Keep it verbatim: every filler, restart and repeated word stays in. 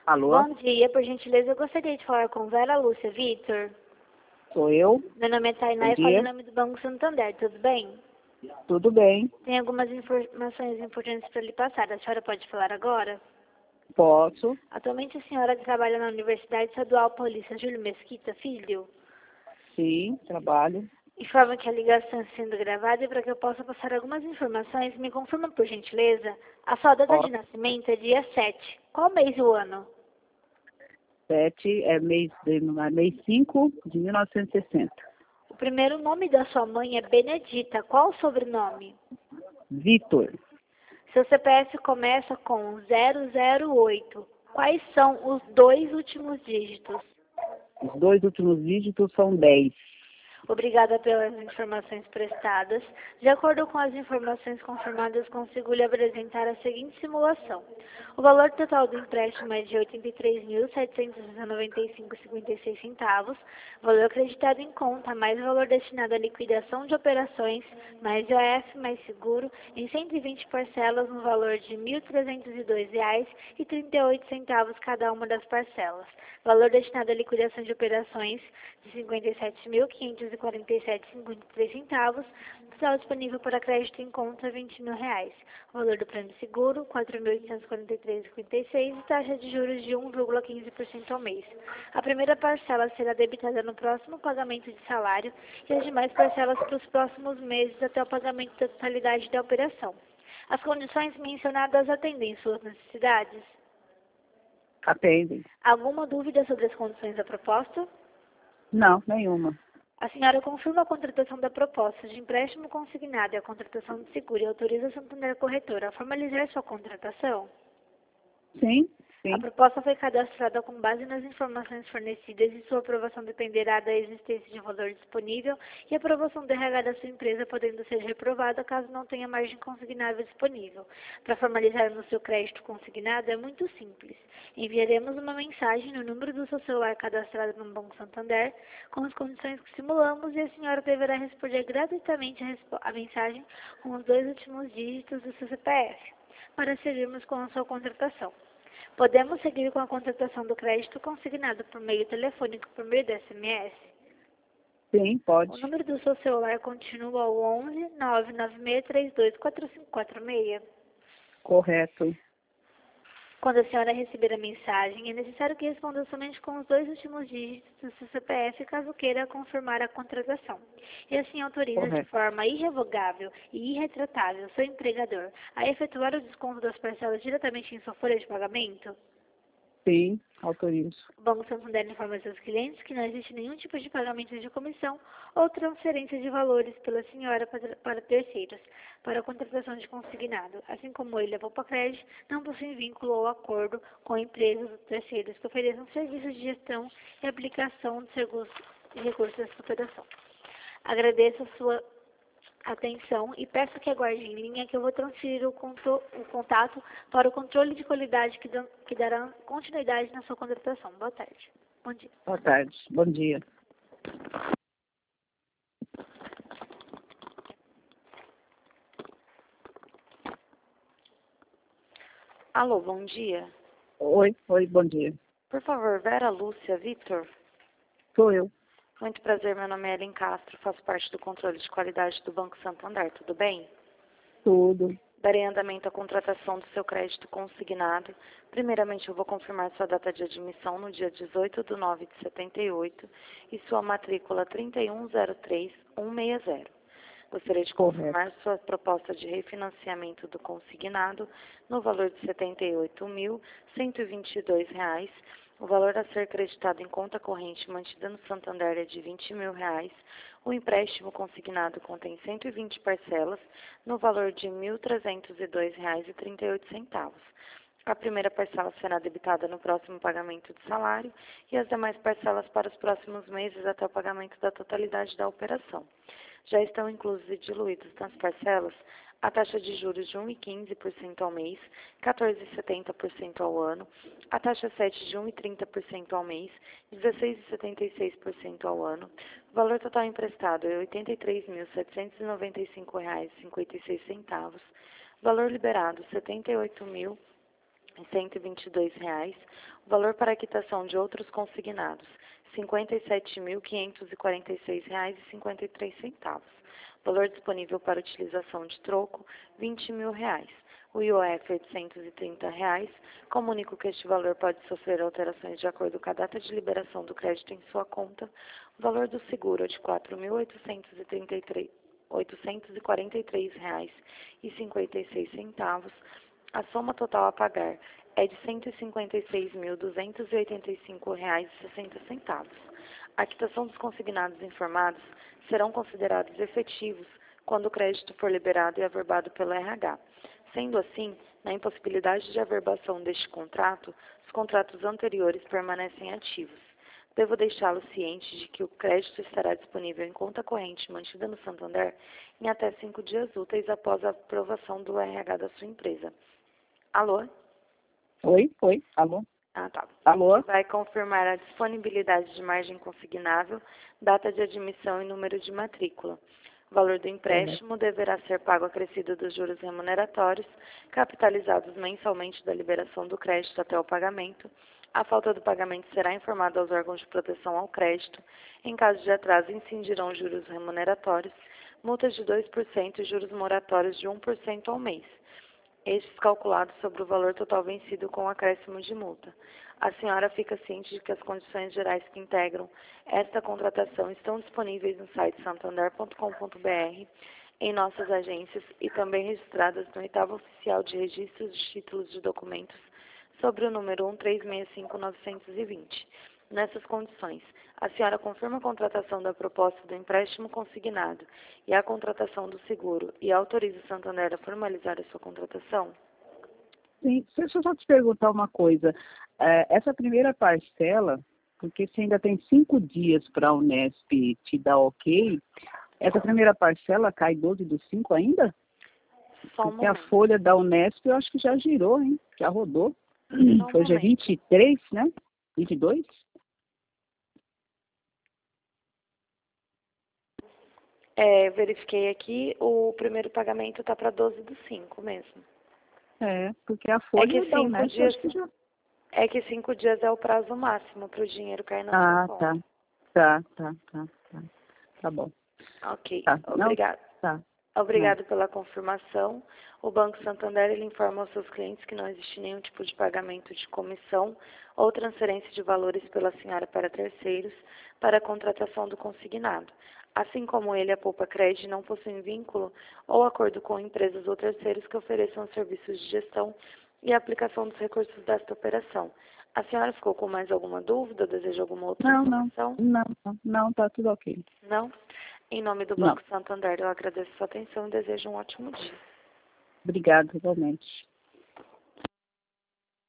Alô? Bom dia, por gentileza, eu gostaria de falar com Vera Lúcia Vitor. Sou eu. Meu nome é Tainá Bom e falo em dia. nome do Banco Santander, tudo bem? Tudo bem? Tem algumas informações importantes para lhe passar. A senhora pode falar agora? Posso? Atualmente a senhora trabalha na Universidade Estadual Paulista Júlio Mesquita Filho? Sim, trabalho. Informa que a ligação está sendo gravada e para que eu possa passar algumas informações, me confirma por gentileza. A sua data de Posso. nascimento é dia sete. Qual mês e o ano? Sete é mês, de, é mês cinco de mil novecentos e sessenta. O primeiro nome da sua mãe é Benedita. Qual o sobrenome? Vitor. Seu C P F começa com zero zero oito. Quais são os dois últimos dígitos? Os dois últimos dígitos são dez. Obrigada pelas informações prestadas. De acordo com as informações confirmadas, consigo lhe apresentar a seguinte simulação. O valor total do empréstimo é de oitenta e três mil, setecentos e noventa e cinco vírgula cinquenta e seis centavos, valor acreditado em conta, mais o valor destinado à liquidação de operações, mais I O F, mais seguro, em cento e vinte parcelas no valor de mil trezentos e dois reais e trinta e oito centavos cada uma das parcelas. Valor destinado à liquidação de operações de cinquenta e sete mil, quinhentos e quarenta e sete vírgula cinquenta e três centavos, total disponível para crédito em conta vinte mil reais. O valor do prêmio seguro quatro mil oitocentos e quarenta e três vírgula cinquenta e seis e taxa de juros de um vírgula quinze por cento ao mês. A primeira parcela será debitada no próximo pagamento de salário e as demais parcelas para os próximos meses até o pagamento da totalidade da operação. As condições mencionadas atendem suas necessidades? Atendem? Alguma dúvida sobre as condições da proposta? Não, nenhuma. A senhora confirma a contratação da proposta de empréstimo consignado e a contratação de seguro e autoriza a Santander Corretora a formalizar sua contratação? Sim, A sim. proposta foi cadastrada com base nas informações fornecidas e sua aprovação dependerá da existência de valor disponível e a aprovação do R H da sua empresa podendo ser reprovada caso não tenha margem consignável disponível. Para formalizar no seu crédito consignado é muito simples. Enviaremos uma mensagem no número do seu celular cadastrado no Banco Santander com as condições que simulamos e a senhora deverá responder gratuitamente a, respo a mensagem com os dois últimos dígitos do seu C P F para seguirmos com a sua contratação. Podemos seguir com a contratação do crédito consignado por meio telefônico por meio do S M S? Sim, pode. O número do seu celular continua o onze, nove nove seis, três dois quatro cinco quatro seis. Correto. Quando a senhora receber a mensagem, é necessário que responda somente com os dois últimos dígitos do seu C P F, caso queira confirmar a contratação. E assim autoriza de Correto. forma irrevogável e irretratável seu empregador a efetuar o desconto das parcelas diretamente em sua folha de pagamento? Sim, autorizo. O Banco Santander informa seus clientes que não existe nenhum tipo de pagamento de comissão ou transferência de valores pela senhora para, para terceiros, para a contratação de consignado, assim como ele, a Poupa Crédito, não possui vínculo ou acordo com empresas ou terceiros que ofereçam serviços de gestão e aplicação de recursos, de recursos dessa operação. Agradeço a sua atenção e peço que aguarde em linha que eu vou transferir o, contro, o contato para o controle de qualidade que, dão, que dará continuidade na sua contratação. Boa tarde. Bom dia. Boa tarde. Bom dia. Alô, bom dia. Oi, oi, bom dia. Por favor, Vera Lúcia Vitor. Sou eu. Muito prazer, meu nome é Ellen Castro, faço parte do controle de qualidade do Banco Santander, tudo bem? Tudo. Darei andamento à contratação do seu crédito consignado. Primeiramente, eu vou confirmar sua data de admissão no dia dezoito de nove de setenta e oito e sua matrícula trinta e um zero três um seis zero. Gostaria de confirmar Correto. sua proposta de refinanciamento do consignado no valor de setenta e oito mil, cento e vinte e dois reais. O valor a ser creditado em conta corrente mantida no Santander é de vinte mil reais. O empréstimo consignado contém cento e vinte parcelas no valor de mil trezentos e dois reais e trinta e oito centavos. A primeira parcela será debitada no próximo pagamento de salário e as demais parcelas para os próximos meses até o pagamento da totalidade da operação. Já estão inclusos e diluídos nas parcelas a taxa de juros de um vírgula quinze por cento ao mês, quatorze vírgula setenta por cento ao ano, a taxa sete de um vírgula trinta por cento ao mês, dezesseis vírgula setenta e seis por cento ao ano. O valor total emprestado é oitenta e três mil, setecentos e noventa e cinco reais e cinquenta e seis centavos. Valor liberado, setenta e oito mil cento e vinte e dois reais. O valor para quitação de outros consignados, cinquenta e sete mil, quinhentos e quarenta e seis reais e cinquenta e três centavos. Valor disponível para utilização de troco, vinte mil reais. O I O F, oitocentos e trinta reais. Comunico que este valor pode sofrer alterações de acordo com a data de liberação do crédito em sua conta. O valor do seguro é de quatro mil oitocentos e trinta e três, oitocentos e quarenta e três reais e cinquenta e seis centavos. A soma total a pagar é de cento e cinquenta e seis mil, duzentos e oitenta e cinco reais e sessenta centavos. A quitação dos consignados informados serão considerados efetivos quando o crédito for liberado e averbado pelo R H. Sendo assim, na impossibilidade de averbação deste contrato, os contratos anteriores permanecem ativos. Devo deixá-lo ciente de que o crédito estará disponível em conta corrente mantida no Santander em até cinco dias úteis após a aprovação do R H da sua empresa. Alô? Oi, oi, alô? Ah, tá. Alô? Vai confirmar a disponibilidade de margem consignável, data de admissão e número de matrícula. O valor do empréstimo deverá ser pago acrescido dos juros remuneratórios, capitalizados mensalmente da liberação do crédito até o pagamento. A falta do pagamento será informada aos órgãos de proteção ao crédito. Em caso de atraso, incidirão juros remuneratórios, multas de dois por cento e juros moratórios de um por cento ao mês. Estes calculados sobre o valor total vencido com acréscimo de multa. A senhora fica ciente de que as condições gerais que integram esta contratação estão disponíveis no site santander ponto com ponto br, em nossas agências e também registradas no oitavo oficial de registros de títulos de documentos sobre o número um três seis cinco nove dois zero. Nessas condições, a senhora confirma a contratação da proposta do empréstimo consignado e a contratação do seguro e autoriza o Santander a formalizar a sua contratação? Sim, deixa eu só te perguntar uma coisa. É, essa primeira parcela, porque você ainda tem cinco dias para a Unesp te dar ok, essa primeira parcela cai doze do cinco ainda? Só um Porque a momento. folha da Unesp eu acho que já girou, hein? Já rodou. Só um Hoje é momento. vinte e três, né? vinte e dois? É, verifiquei aqui, o primeiro pagamento está para doze do cinco mesmo. É, porque a folha que da cinco Unesp eu dias- acho que já... É que cinco dias é o prazo máximo para o dinheiro cair na Ah, sua tá. conta. Tá, tá, tá, tá. Tá bom. Ok, Tá. Não, obrigada. tá. Obrigado pela confirmação. O Banco Santander ele informa aos seus clientes que não existe nenhum tipo de pagamento de comissão ou transferência de valores pela senhora para terceiros para a contratação do consignado. Assim como ele, a Poupa Cred não possui vínculo ou acordo com empresas ou terceiros que ofereçam serviços de gestão e aplicação dos recursos desta operação. A senhora ficou com mais alguma dúvida? Deseja alguma outra Não, não. informação? Não, não, não, tá tudo ok. Não? Em nome do Não. Banco Santander, eu agradeço a sua atenção e desejo um ótimo dia. Obrigada, igualmente.